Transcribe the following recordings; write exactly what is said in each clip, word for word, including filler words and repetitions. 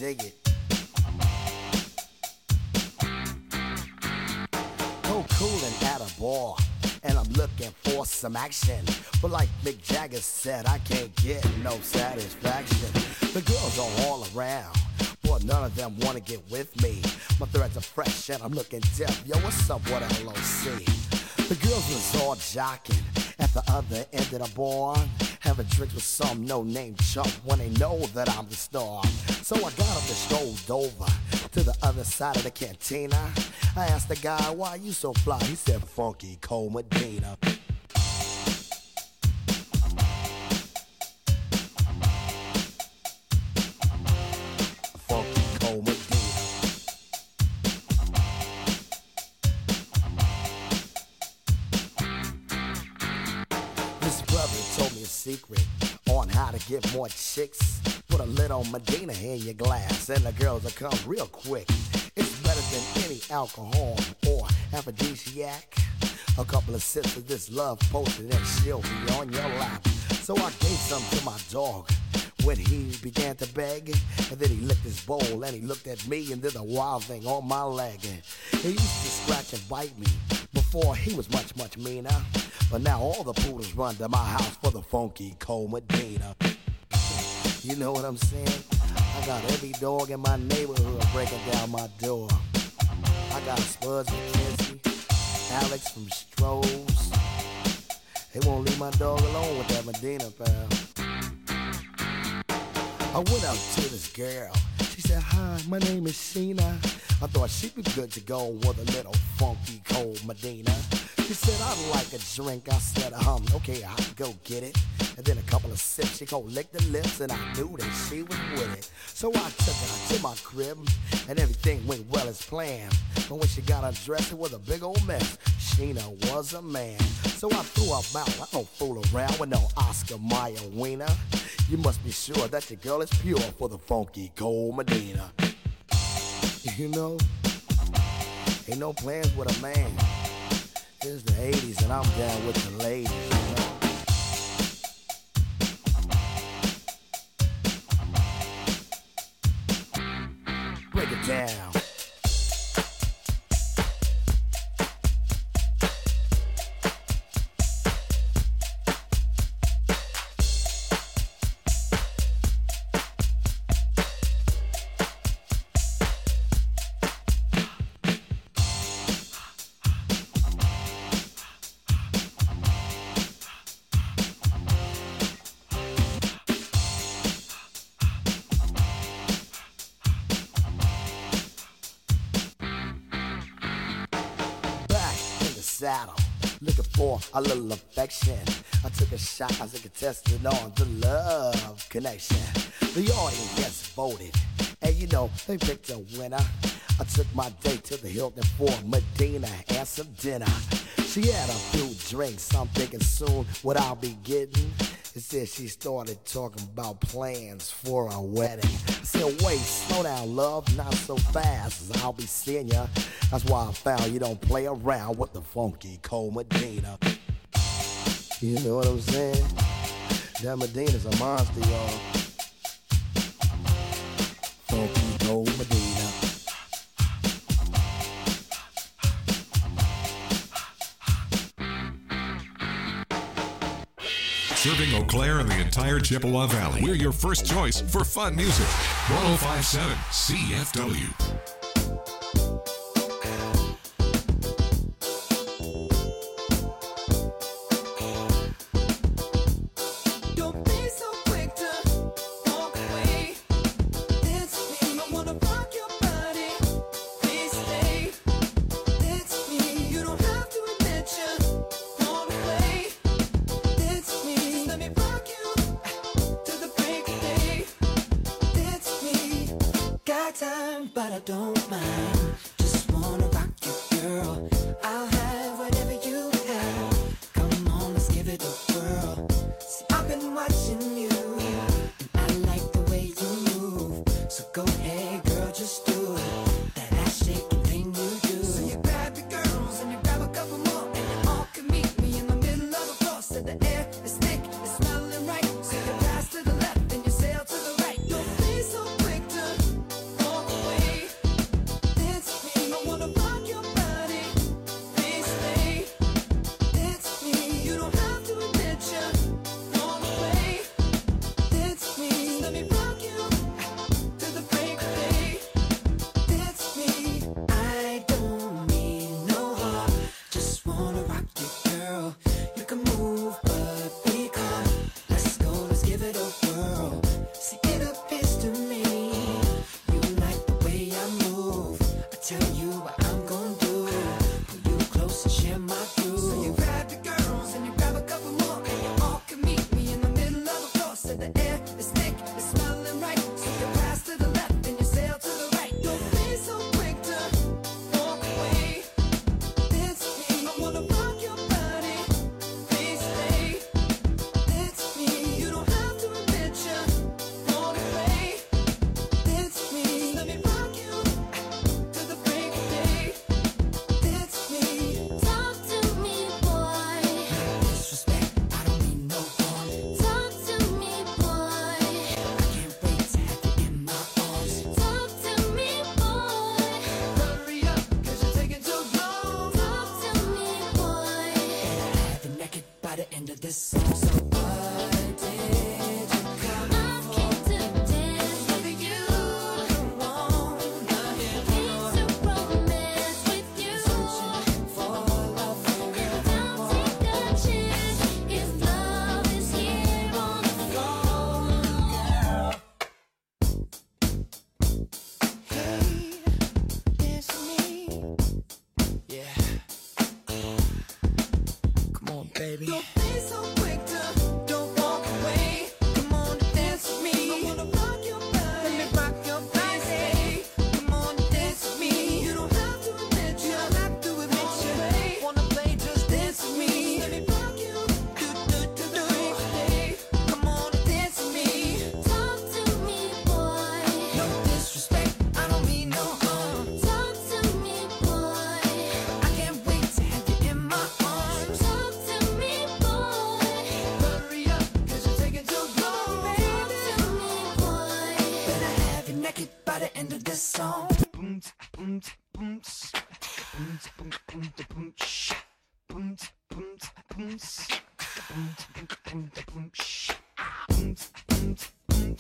dig it. Go coolin' at a bar, and I'm looking for some action. But like Mick Jagger said, I can't get no satisfaction. The girls are all around, but none of them wanna get with me. My threads are fresh and I'm looking deaf. Yo, what's up, what L O C? The girls was all jocking at the other end of the bar, having drinks with some no-name chump when they know that I'm the star. So I got up and strolled over to the other side of the cantina. I asked the guy, why you so fly? He said, Funky Cole Medina. Funky Cole Medina. This brother told me a secret on how to get more chicks. Put a little Medina in your glass and the girls will come real quick. It's better than any alcohol or aphrodisiac. A couple of sips of this love potion and she'll be on your lap. So I gave some to my dog when he began to beg. And then he licked his bowl and he looked at me and did a wild thing on my leg. He used to scratch and bite me before he was much, much meaner. But now all the poodles run to my house for the Funky Cole Medina. You know what I'm saying? I got every dog in my neighborhood breaking down my door. I got Spuds and Kenzie, Alex from Strohs. They won't leave my dog alone with that Medina, pal. I went up to this girl. She said, hi, my name is Sheena. I thought she'd be good to go with a little Funky Cole Medina. She said, I'd like a drink. I said, um, okay, I'll go get it. And then a couple of sips, she go lick the lips, and I knew that she was with it. So I took her to my crib, and everything went well as planned. But when she got undressed, it was a big old mess. Sheena was a man. So I threw her out. I don't fool around with no Oscar Mayer wiener. You must be sure that your girl is pure for the Funky Cole Medina. You know, ain't no plans with a man. It's the eighties and I'm down with the ladies, you know. Break it down. Saddle, looking for a little affection. I took a shot as a contestant on the love connection. The audience voted, and you know, they picked a winner. I took my date to the Hilton for Medina and some dinner. She had a few drinks, I'm thinking soon what I'll be getting. Instead she started talking about plans for a wedding. I said, wait, slow down, love, not so fast, as I'll be seeing ya. That's why I found you don't play around with the Funky Cole Medina. You know what I'm saying? That Medina's a monster, y'all. Funky Cole Medina. Serving Eau Claire and the entire Chippewa Valley. We're your first choice for fun music. one oh five point seven C F W. But I don't mind. Just wanna rock you, girl. I'll have whatever you have. Come on, let's give it a whirl. See, I've been watching you, and I like the way you move. So go ahead, girl, just do it. That ass shaking thing you do. So you grab your girls and you grab a couple more, and you all can meet me in the middle of the floor. So the air is thick, it's smelling right. So you pass to the left and you sail to the right. Don't be so quick to this song. Boom, boom, boom, boom, boom, boom, boom, boom, boom, boom, boom, boom, boom, boom, boom, boom.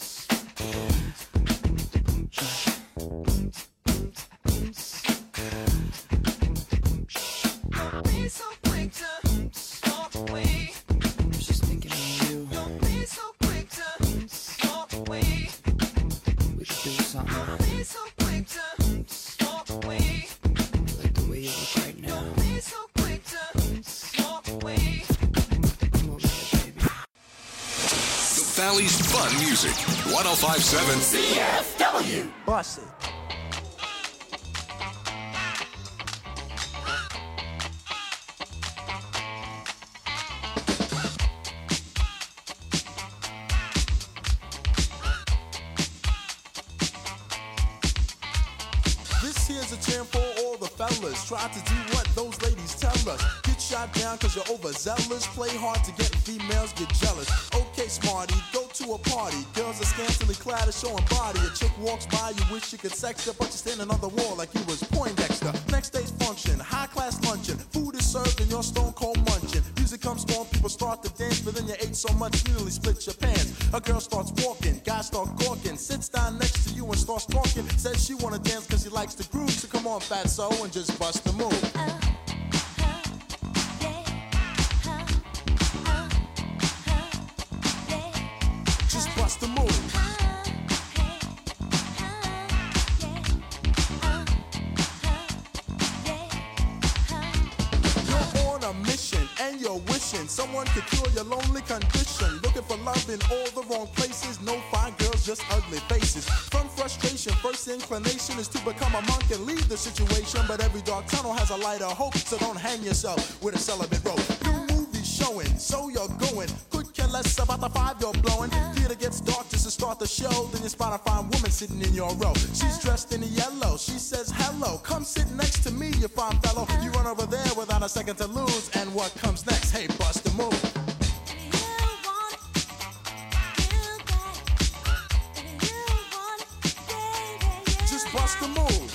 Don't be so quick to walk away. I'm just thinking of you. Don't be so quick to walk away. We could do something. Don't be so quick to walk away. Like the way you look right now. Don't be so quick to walk away. Come over here, baby. The Valley's fun music. one oh five point seven C F W. Bust it. This here's a jam for all the fellas. Try to do what those ladies tell us. Get shot down cause you're overzealous. Play hard to get females, get jealous. Okay, smarty, go to a party. Girls are scantily clad and showing body. A chick walks by, you wish you could sex her, but you're standing on the wall like you was Poindexter. Next day's function, high class luncheon. Food is served and you're stone cold munching. Music comes on, people start to dance, but then you ate so much you nearly split your pants. A girl starts walking, guys start gawking, sits down next to you and starts talking. Says she wanna dance cause she likes the groove, so come on fatso and just bust the move. Just bust the move. You're on a mission and you're wishing someone could cure your lonely condition. Looking for love in all the wrong places. No fine girls, just ugly faces. From frustration, first inclination is to become a monk and leave the situation. But every dark tunnel has a light of hope, so don't hang yourself with a celibate rope. New movies showing, so you're going. Could care less about the five you're blowing. Theater gets dark just to start the show. Then you spot a fine woman sitting in your row. She's dressed in yellow. She says hello. Come sit next to me, you fine fellow. You run over there without a second to lose. And what comes next? Hey, bust the move. Just bust the move.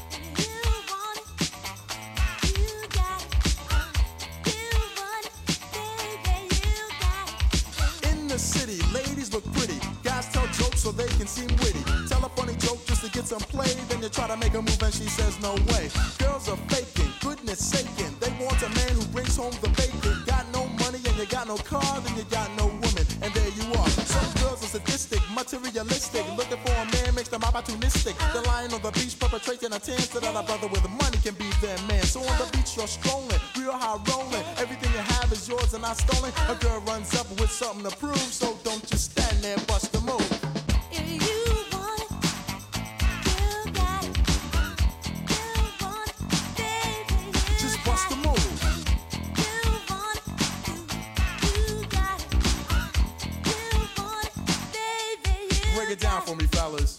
In the city, ladies look pretty. Guys tell jokes so they can seem witty. Tell a funny joke just to get some play. Then you try to make a move and she says no way. Girls are faking, goodness saking. They want a man who brings home the bacon. Got no money and you got no car, then you got no woman. And there you are. Some girls are sadistic, materialistic. Looking for a man makes them opportunistic. They're lying on the beach perpetrating a tan so that a brother with money can be their man. So on the beach you're strolling, real high rolling. Everything you have is yours and not stolen. A girl runs up with something to prove, so don't just stand there, bust the move. Just bust the move. Break it down for me, fellas.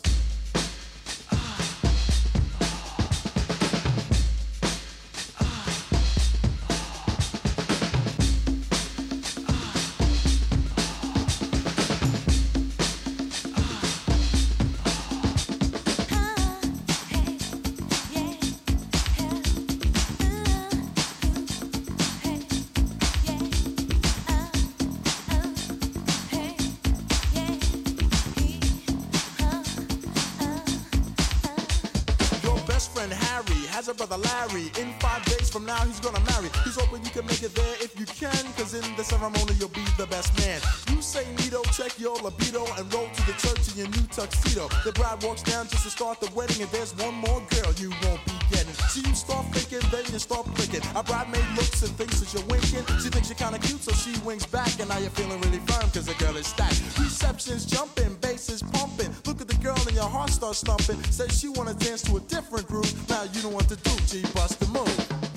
Has a brother Larry. In five days from now he's gonna marry. He's hoping you can make it there if you can, cause in the ceremony you'll be the best man. You say Nito, check your libido and roll to the church in your new tuxedo. The bride walks down just to start the wedding, and there's one more girl you won't be getting. So you start thinking, then you start flicking. A bridemaid looks and thinks that you're winking. She thinks you're kinda cute, so she winks back, and now you're feeling really firm cause the girl is stacked. Reception's jumping, bass is pumping. Look at the girl and your heart starts thumping. Says she wanna dance to a different groove. Now you don't want to do, G, bust the move.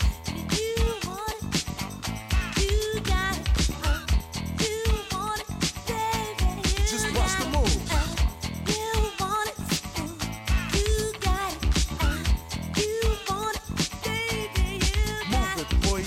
Just bust the move. Move it, boy.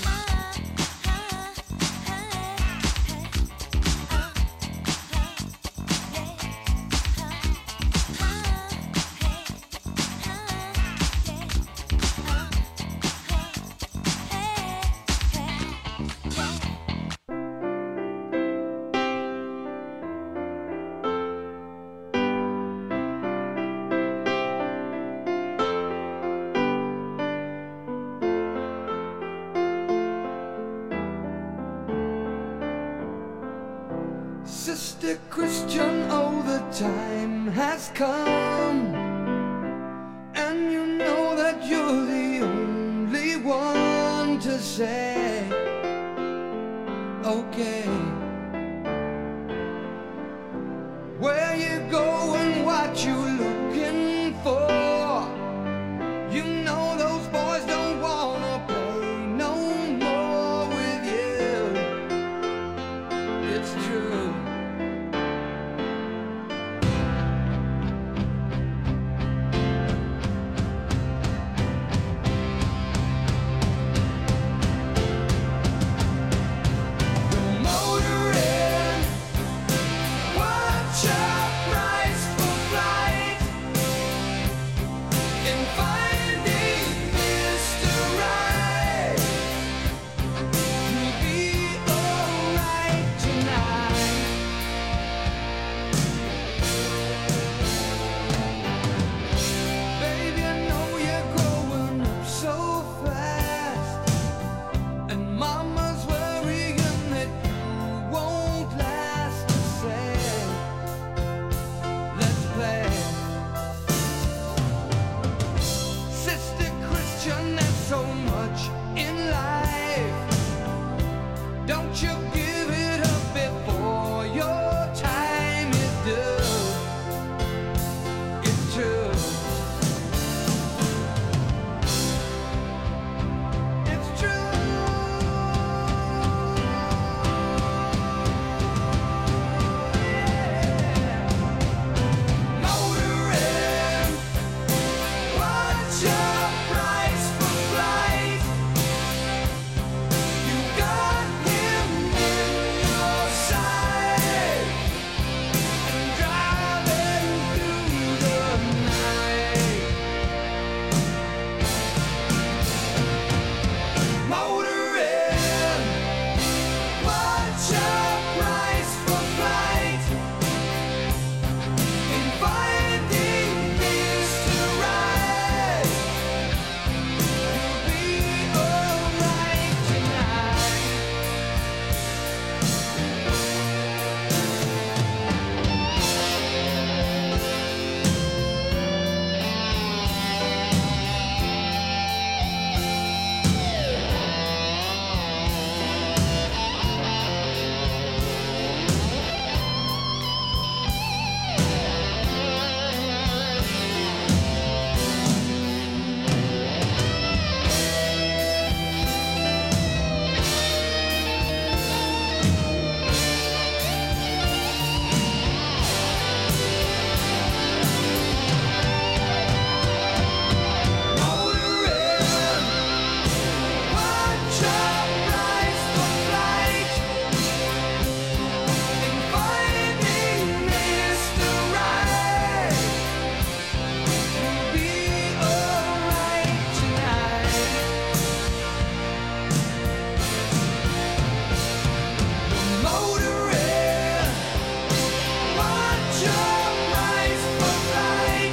Sister Christian, oh, the time has come, and you know that you're the only one to say, okay. Where you going, what you looking for? You know those boys don't wanna play no more with you. It's true. You're motoring, watch your price for flight, and finding Mister Right. You'll be alright tonight. Baby, I know you're growing up so fast, and Mama's worrying that you won't last to say, let's play. Sister Christian, there's so much in life. Don't you give it up before your time is due. It's true. It's true. Motoring, watch your price for flight. You got him in your sight, and driving through the night. Motoring, watch your price for flight, and finding Mister Right. You'll be alright tonight. Motoring, watch your price for flight, and finding Mister Right. You'll be alright tonight. Motoring, watch your price for flight,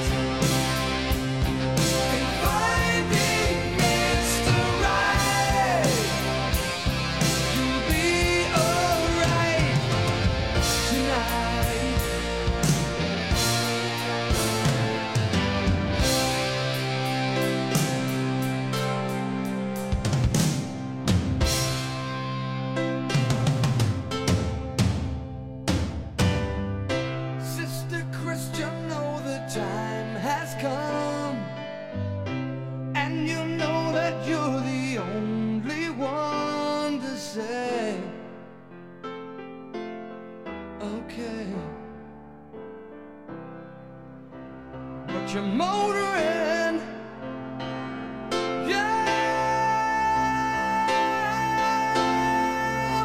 and finding Mister Right. You'll be alright tonight. Sister Christian, oh, the time has come, and you know that you're the only one to say, okay. But you're motoring, yeah,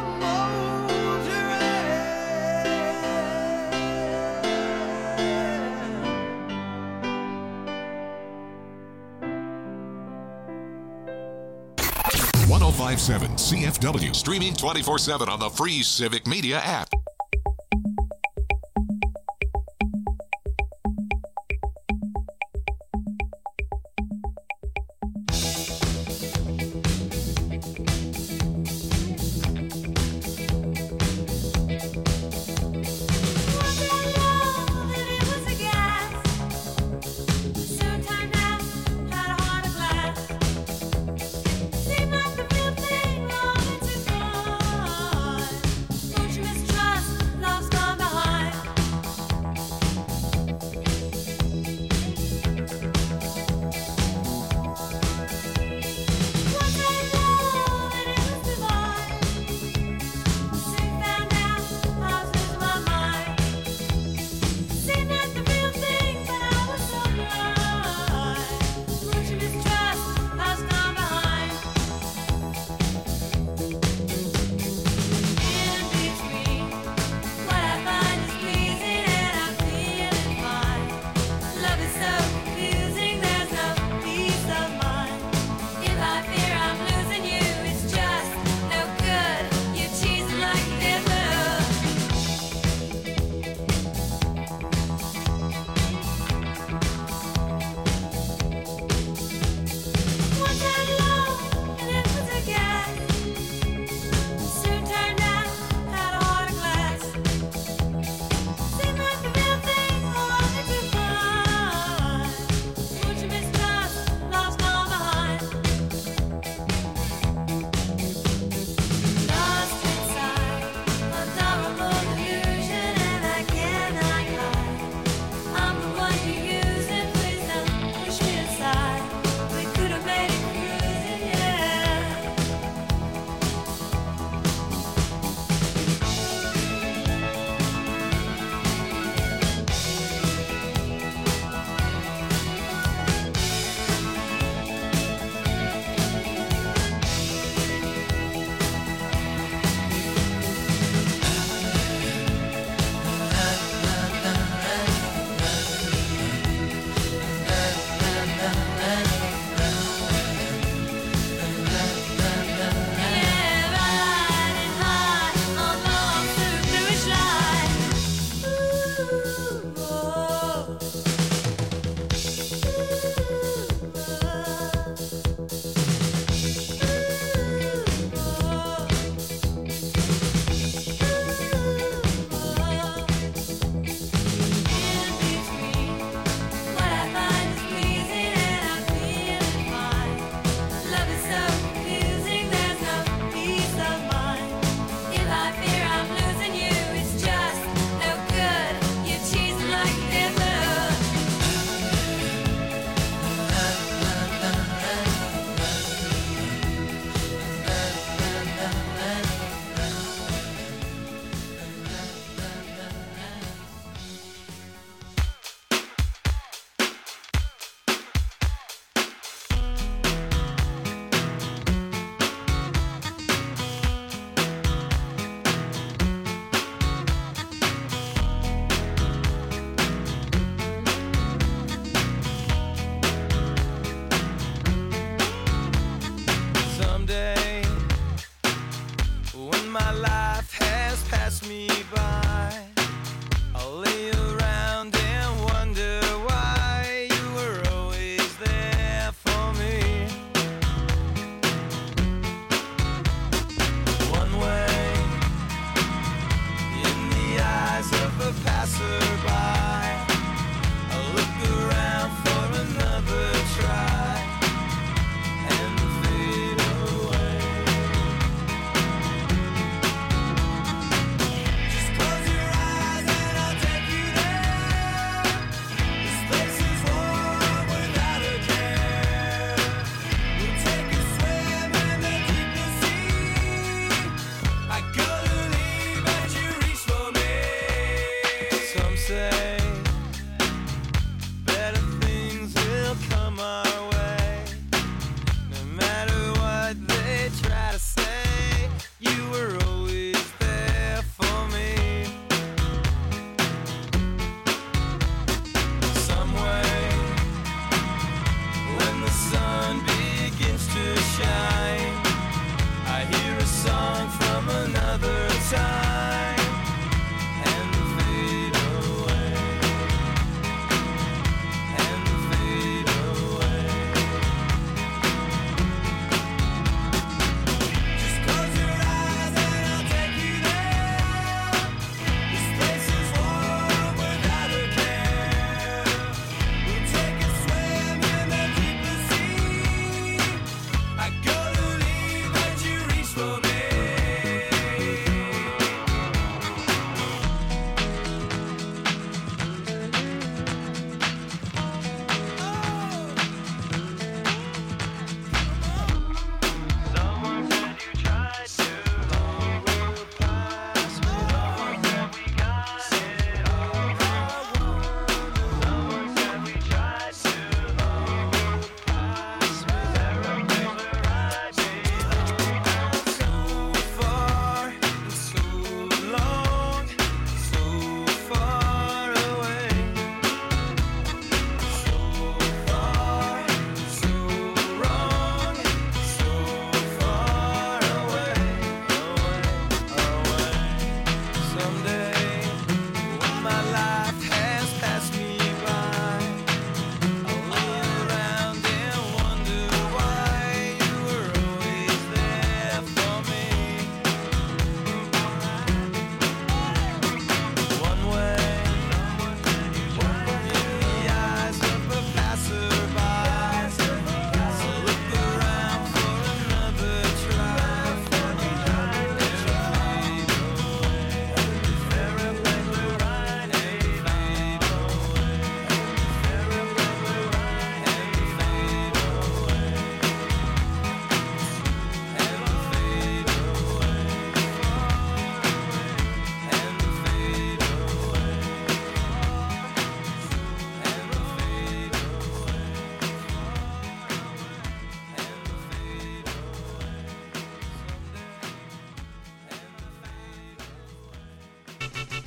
motoring. one oh five point seven C F W, streaming twenty-four seven on the free Civic Media app.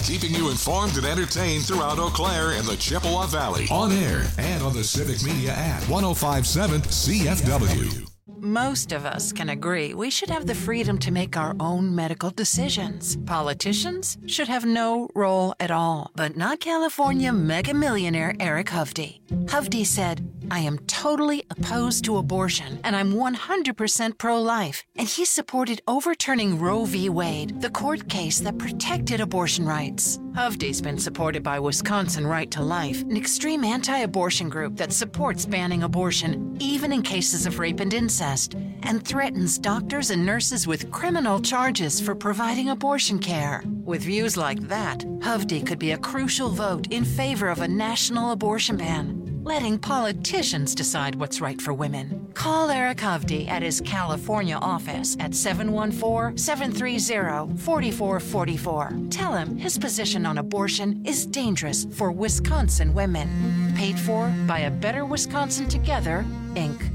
keeping you informed and entertained throughout Eau Claire and the Chippewa Valley. On air and on the Civic Media app. one oh five point seven C F W. Most of us can agree we should have the freedom to make our own medical decisions. Politicians should have no role at all, but not California mega millionaire Eric Hovde. Hovde said, I am totally opposed to abortion, and I'm one hundred percent pro-life. And he supported overturning Roe v. Wade, the court case that protected abortion rights. Hovde's been supported by Wisconsin Right to Life, an extreme anti-abortion group that supports banning abortion, even in cases of rape and incest, and threatens doctors and nurses with criminal charges for providing abortion care. With views like that, Hovde could be a crucial vote in favor of a national abortion ban, letting politicians decide what's right for women. Call Eric Hovde at his California office at seven one four, seven three zero, four four four four. Tell him his position on abortion is dangerous for Wisconsin women. Paid for by A Better Wisconsin Together, Incorporated.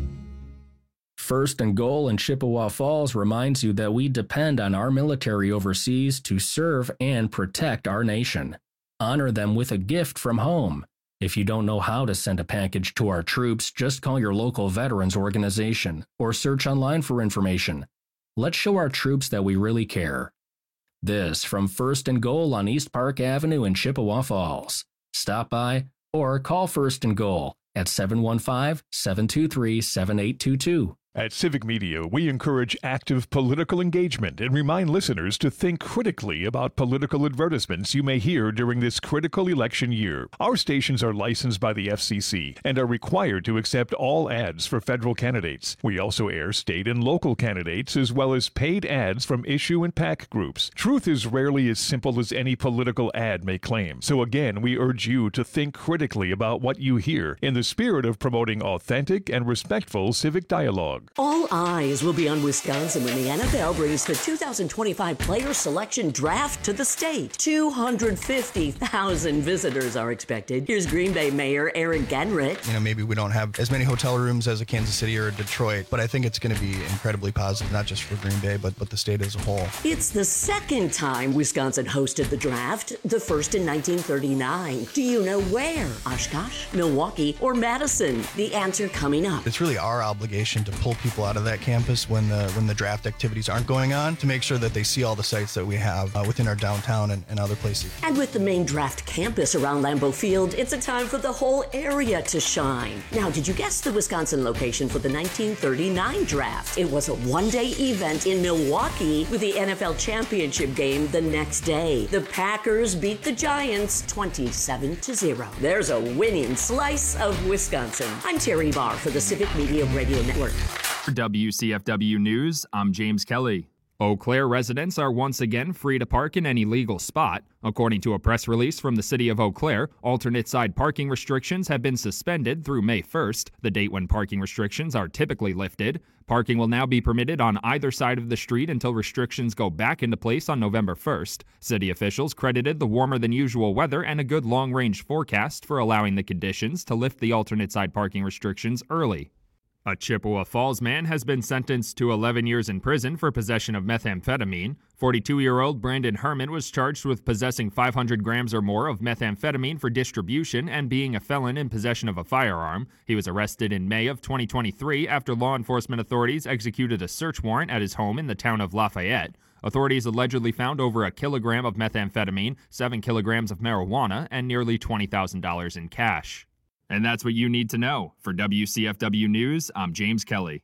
First and Goal in Chippewa Falls reminds you that we depend on our military overseas to serve and protect our nation. Honor them with a gift from home. If you don't know how to send a package to our troops, just call your local veterans organization or search online for information. Let's show our troops that we really care. This from First and Goal on East Park Avenue in Chippewa Falls. Stop by or call First and Goal at seven one five, seven two three, seven eight two two. At Civic Media, we encourage active political engagement and remind listeners to think critically about political advertisements you may hear during this critical election year. Our stations are licensed by the F C C and are required to accept all ads for federal candidates. We also air state and local candidates as well as paid ads from issue and PAC groups. Truth is rarely as simple as any political ad may claim. So again, we urge you to think critically about what you hear in the spirit of promoting authentic and respectful civic dialogue. All eyes will be on Wisconsin when the N F L brings the two thousand twenty-five Player Selection Draft to the state. two hundred fifty thousand visitors are expected. Here's Green Bay Mayor Aaron Genrich. You know, maybe we don't have as many hotel rooms as a Kansas City or a Detroit, but I think it's going to be incredibly positive, not just for Green Bay, but, but the state as a whole. It's the second time Wisconsin hosted the draft, the first in nineteen thirty-nine. Do you know where? Oshkosh, Milwaukee, or Madison? The answer coming up. It's really our obligation to pull people out of that campus when the when the draft activities aren't going on to make sure that they see all the sites that we have uh, within our downtown and, and other places. And with the main draft campus around Lambeau Field, it's a time for the whole area to shine. Now, did you guess the Wisconsin location for the nineteen thirty-nine draft? It was a one-day event in Milwaukee with the N F L championship game the next day. The Packers beat the Giants twenty-seven to zero. There's a winning slice of Wisconsin. I'm Terry Barr for the Civic Media Radio Network. For W C F W News, I'm James Kelly. Eau Claire residents are once again free to park in any legal spot. According to a press release from the city of Eau Claire, alternate side parking restrictions have been suspended through May first, the date when parking restrictions are typically lifted. Parking will now be permitted on either side of the street until restrictions go back into place on November first. City officials credited the warmer than usual weather and a good long-range forecast for allowing the conditions to lift the alternate side parking restrictions early. A Chippewa Falls man has been sentenced to eleven years in prison for possession of methamphetamine. forty-two-year-old Brandon Herman was charged with possessing five hundred grams or more of methamphetamine for distribution and being a felon in possession of a firearm. He was arrested in May of twenty twenty-three after law enforcement authorities executed a search warrant at his home in the town of Lafayette. Authorities allegedly found over a kilogram of methamphetamine, seven kilograms of marijuana, and nearly twenty thousand dollars in cash. And that's what you need to know. For W C F W News, I'm James Kelly.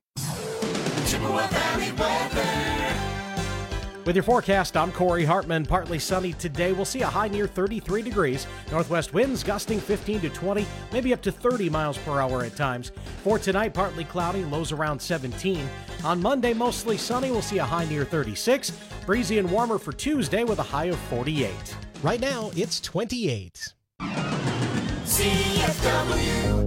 Chippewa Valley weather. With your forecast, I'm Corey Hartman. Partly sunny today. We'll see a high near thirty-three degrees. Northwest winds gusting fifteen to twenty, maybe up to thirty miles per hour at times. For tonight, partly cloudy, lows around seventeen. On Monday, mostly sunny. We'll see a high near thirty-six. Breezy and warmer for Tuesday with a high of forty-eight. Right now, it's twenty-eight. C F W.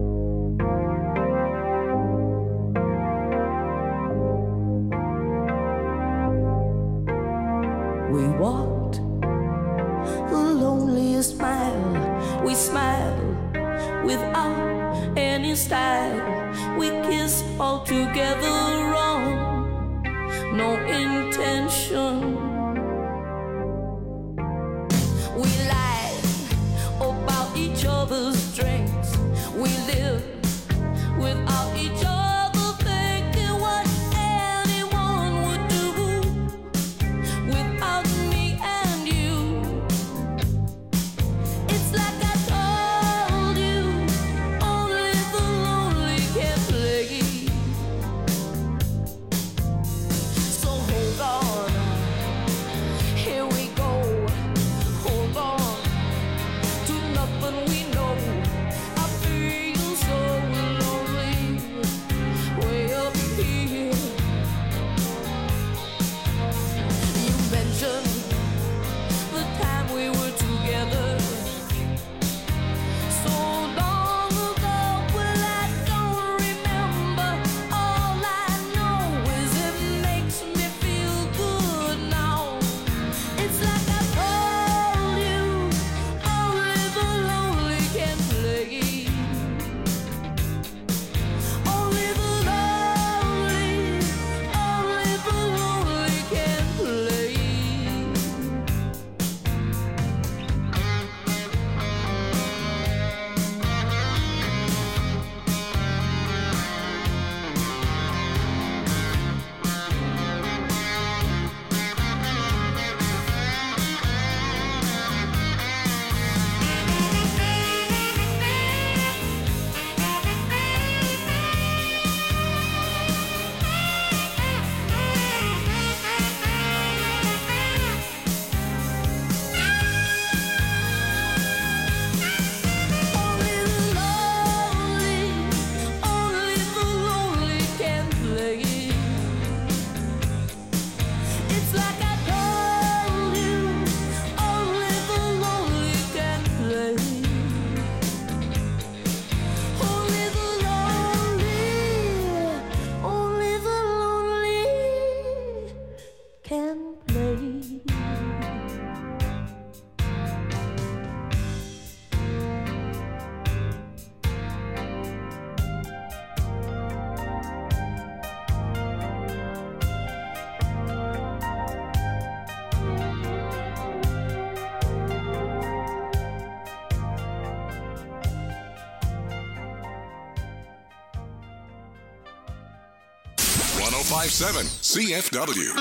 We walked the loneliest mile. We smiled without any style. We kissed all together wrong, no intention. We lied. one oh five point seven C F W.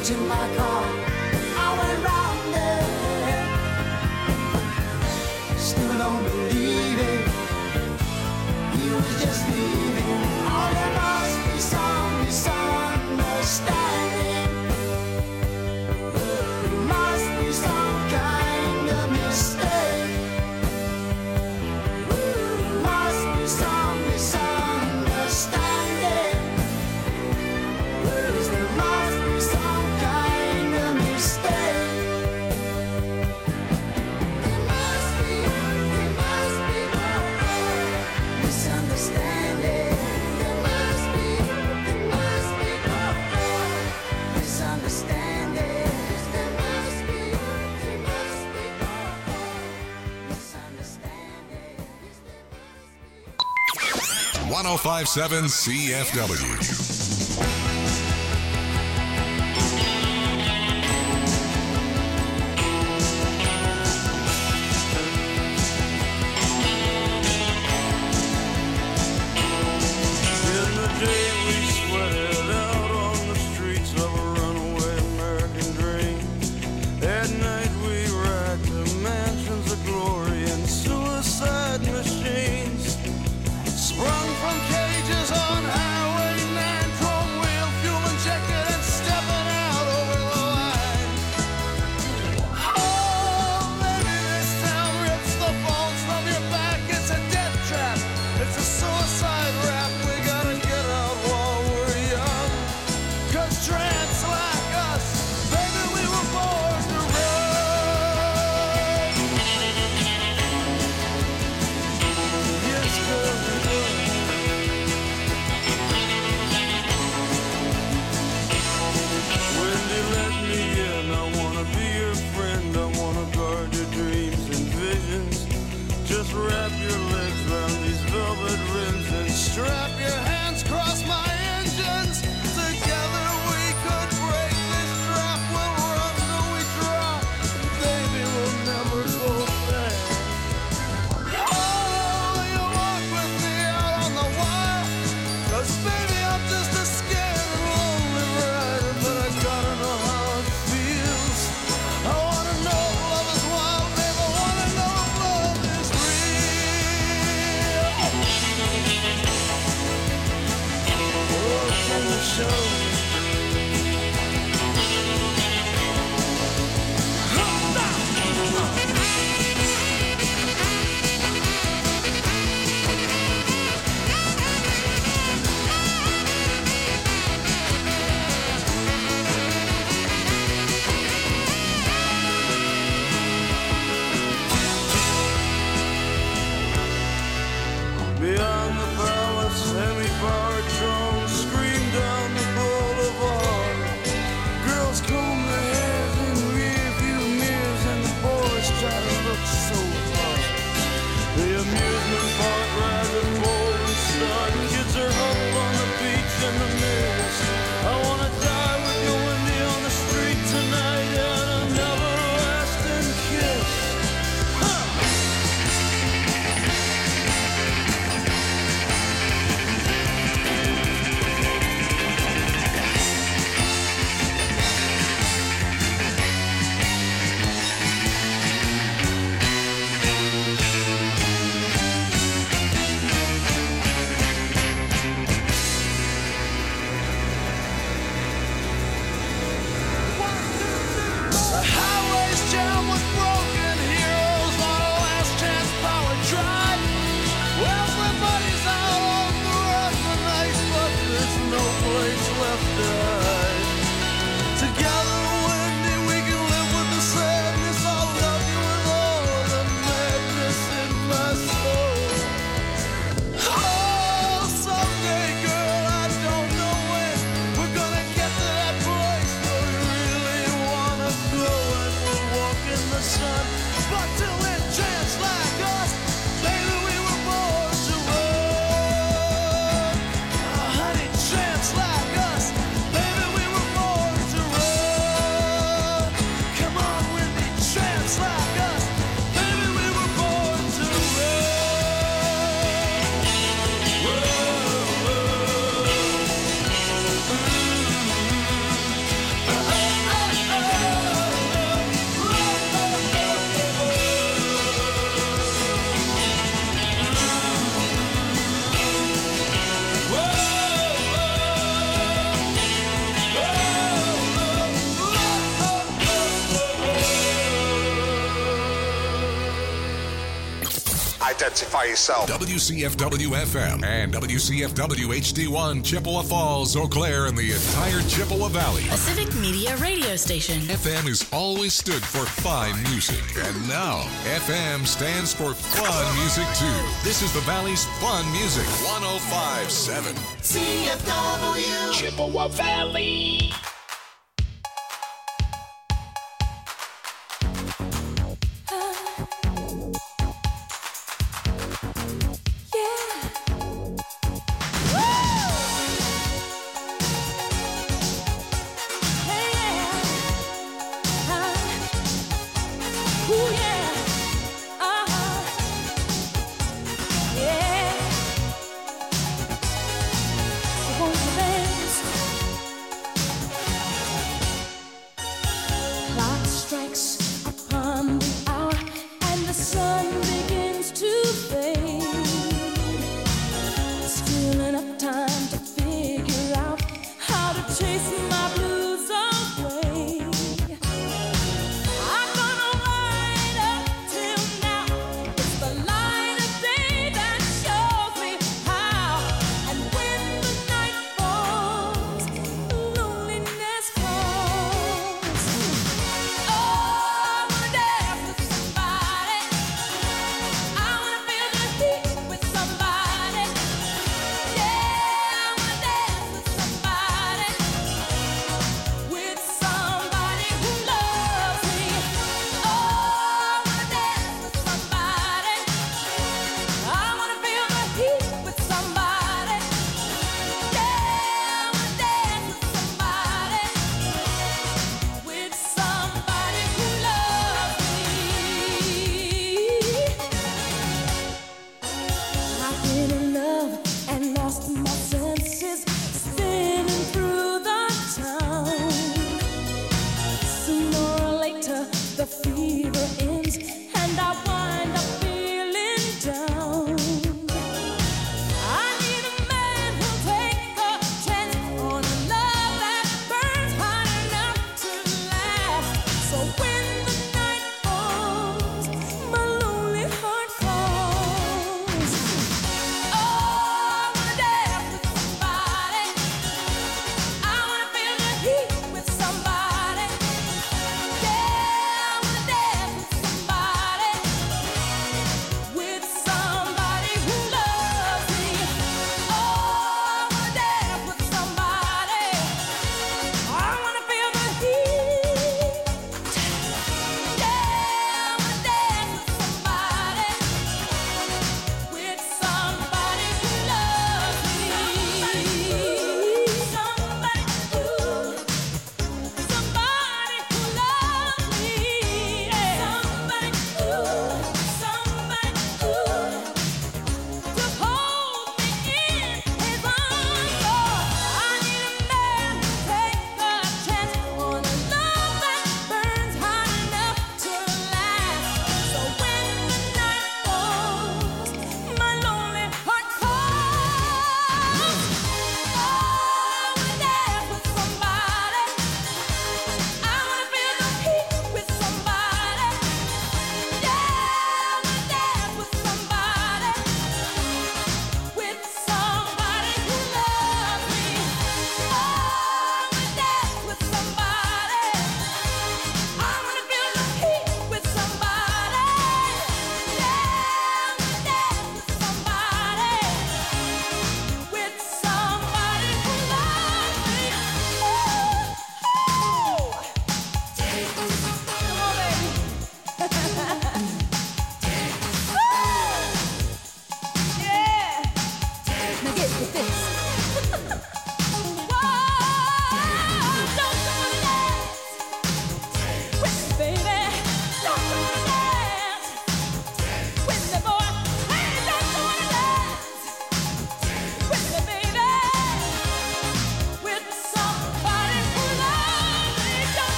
into my car. I went round there, still don't believe it. He was just leaving. Oh, there must be some misunderstanding. There must be some kind of mistake. There must be some misunderstanding. There must be some kind of mistake. There must be, there must be misunderstanding. There must be, there must be misunderstanding. There must be, there must be misunderstanding. one oh five point seven C F W. identify yourself. W C F W F M and W C F W H D one, Chippewa Falls, Eau Claire, and the entire Chippewa Valley. A Civic Media radio station. F M has always stood for fine music, and now F M stands for fun music too. This is the Valley's fun music, one oh five point seven. C F W Chippewa Valley.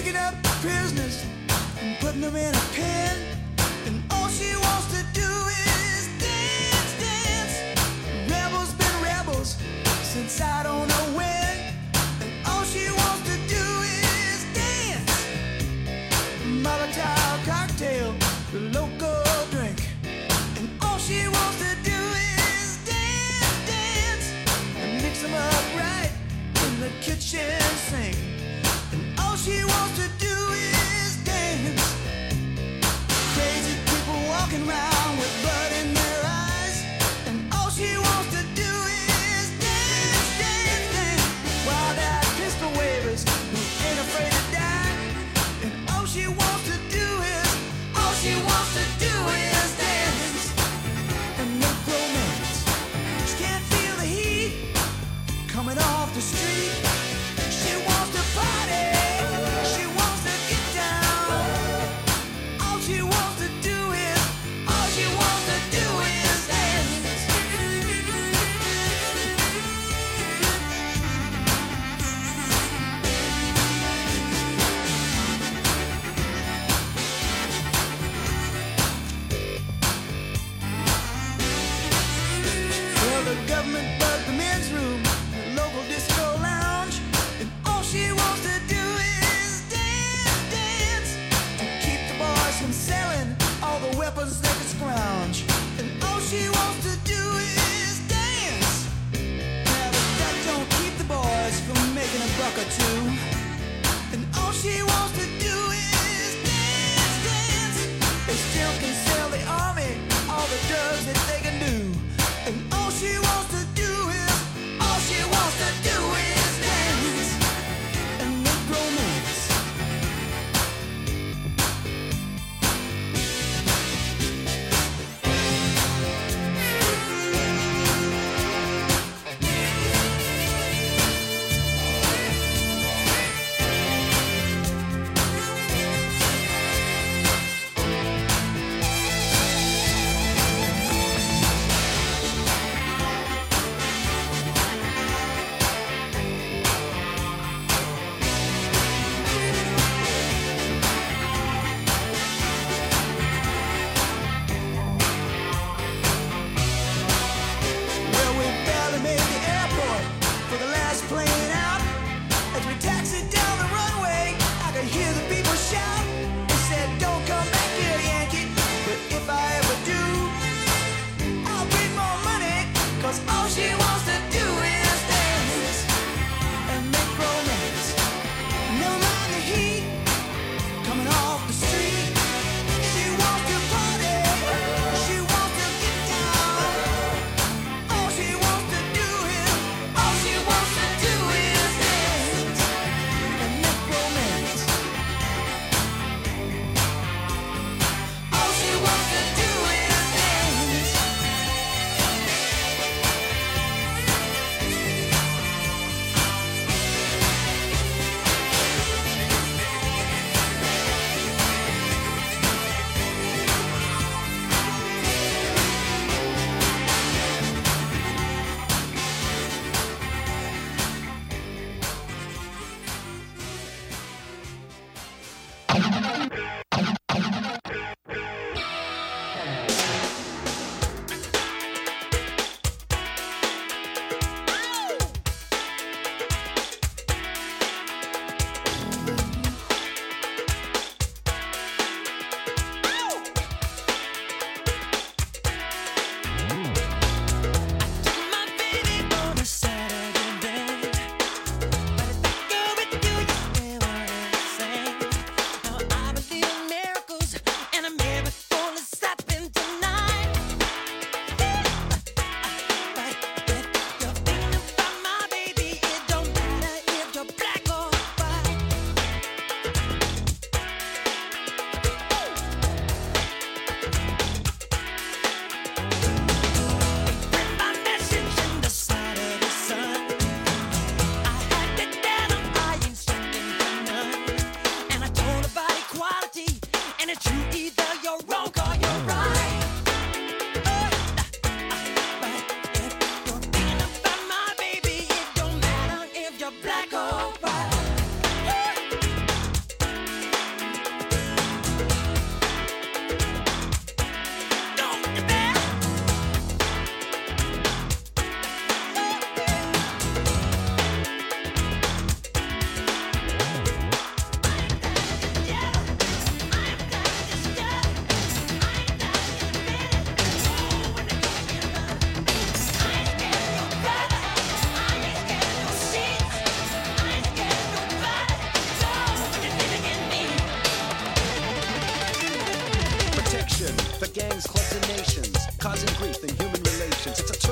picking up prisoners and putting them in a pen. And all she wants to do is dance, dance. Rebels been rebels since I don't know when. And all she wants to do is dance. Molotov cocktail, the local drink. And all she wants to do is dance, dance. And mix them up right in the kitchen sink. And all she wants to do is dance. Crazy people walking around with blood in their eyes. And all she wants to do is dance, dance, dance. While that pistol wavers who ain't afraid to die. And all she wants to do is, all she wants to do is dance. And make romance. She can't feel the heat coming off the street. She wants to party. She wants to get down. All she wants to do is, all she wants to do is dance. Well, the government bugged the men's room, the local disco lounge, and all she wants to do is dance, dance, to keep the boys from selling all the weapons they could scrounge. And all she wants to do is dance. Now, but that don't keep the boys from making a buck or two. And all she wants to do is dance, dance. They still can sell the army all the drugs that they can do. And all she wants to do is, all she wants to do is dance and make romance. Well, we barely made the airport for the last plane out. As we taxied down the runway, I could hear the people shout. They said, "Don't come back here, Yankee." But if I ever do, I'll bring more money. 'Cause all she wants to do is dance and make romance. Never mind the heat coming off the street. She wants to party. She wants to get down. All she wants to do is, all she wants to do is dance and make romance. All she wants to do is dance. Now I for gangs, clubs, and nations, causing grief in human relations. It's a